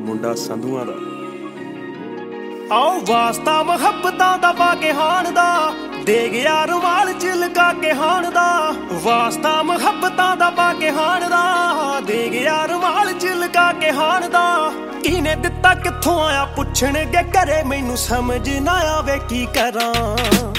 ਮੁੰਡਾ ਸੰਧੂਆਂ ਦਾ। ਆਓ ਵਾਸਤਾ ਮੁਹੱਬਤਾਂ ਦਾ ਪਾ ਕੇ ਹਾਣ ਦਾ, ਦੇ ਗਿਆ ਰੁਮਾਲ ਚਿਲਕਾ ਕੇ ਹਾਣ ਦਾ। ਵਾਸਤਾ ਮੁਹੱਬਤਾਂ ਦਾ ਪਾ ਕੇ ਹਾਣ ਦਾ, ਦੇ ਗਿਆ ਰੁਮਾਲ ਚਿਲਕਾ ਕੇ ਹਾਣ ਦਾ। ਕਿਹਨੇ ਦਿੱਤਾ ਕਿੱਥੋਂ ਆਇਆ ਪੁੱਛਣਗੇ ਘਰੇ, ਮੈਨੂੰ ਸਮਝ ਨਾ ਆਵੇ ਕੀ ਕਰਾਂ।